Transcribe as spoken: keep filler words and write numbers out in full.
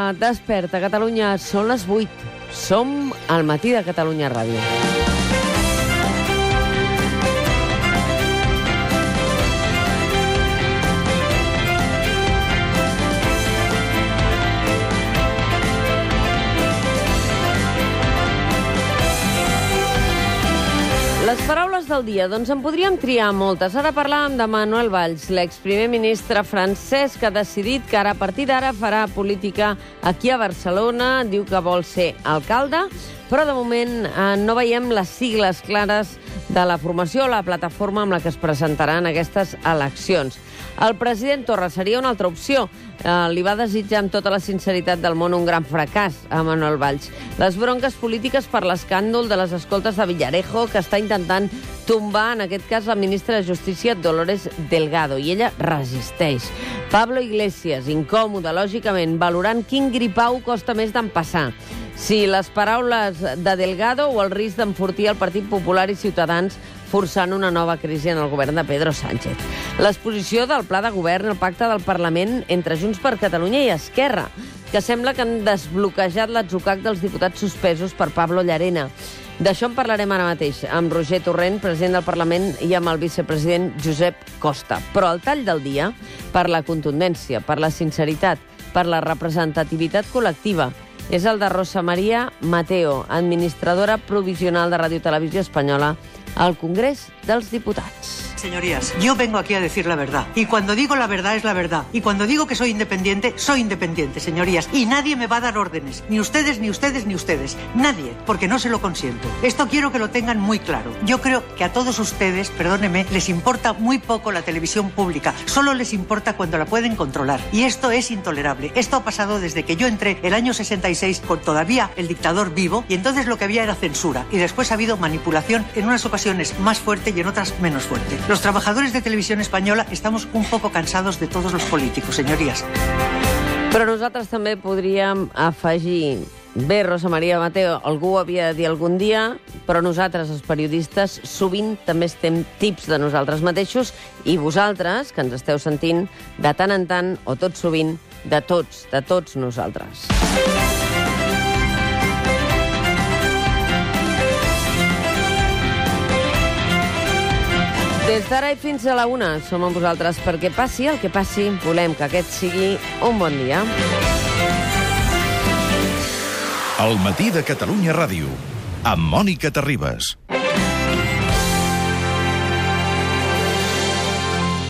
Desperta, Catalunya. Són les vuit. Som al matí de Catalunya Ràdio. Les paraules del dia, doncs en podríem triar moltes. Ara parlàvem de Manuel Valls, l'exprimer ministre francès, que ha decidit que ara, a partir d'ara farà política aquí a Barcelona. Diu que vol ser alcalde, però de moment eh, no veiem les sigles clares de la formació o la plataforma amb la que es presentaran aquestes eleccions. El president Torra seria una altra opció. Eh, li va desitjar amb tota la sinceritat del món un gran fracàs a Manuel Valls. Les bronques polítiques per l'escàndol de les escoltes de Villarejo, que està intentant tombar, en aquest cas, la ministra de Justícia, Dolores Delgado, i ella resisteix. Pablo Iglesias, incòmode, lògicament, valorant quin gripau costa més d'empassar. Si les paraules de Delgado o el risc d'enfortir el Partit Popular i Ciutadans forçant una nova crisi en el govern de Pedro Sánchez. L'exposició del pla de govern, el pacte del Parlament entre Junts per Catalunya i Esquerra, que sembla que han desbloquejat l'atzucac dels diputats suspesos per Pablo Llarena. D'això en parlarem ara mateix amb Roger Torrent, president del Parlament, i amb el vicepresident Josep Costa. Però el tall del dia, per la contundència, per la sinceritat, per la representativitat col·lectiva, és el de Rosa María Mateo, administradora provisional de Ràdio Televisió Espanyola al Congrés dels Diputats. Señorías, yo vengo aquí a decir la verdad. Y cuando digo la verdad es la verdad. Y cuando digo que soy independiente, soy independiente, señorías. Y nadie me va a dar órdenes. Ni ustedes, ni ustedes, ni ustedes. Nadie, porque no se lo consiento. Esto quiero que lo tengan muy claro. Yo creo que a todos ustedes, perdónenme, les importa muy poco la televisión pública. Solo les importa cuando la pueden controlar. Y esto es intolerable. Esto ha pasado desde que yo entré el año sesenta y seis con todavía el dictador vivo. Y entonces lo que había era censura. Y después ha habido manipulación en unas ocasiones más fuerte y en otras menos fuerte. Los trabajadores de Televisión Española estamos un poco cansados de todos los políticos, señorías. Però nosaltres també podríem afegir... Bé, Rosa María Mateo, algú ho havia de dir algun dia, però nosaltres, els periodistes, sovint també estem tips de nosaltres mateixos, i vosaltres, que ens esteu sentint, de tant en tant, o tot sovint, de tots, de tots nosaltres. Des d'ara i fins a la una som amb vosaltres perquè passi el que passi, volem que aquest sigui un bon dia. El matí de Catalunya Ràdio, amb Mònica Terribas.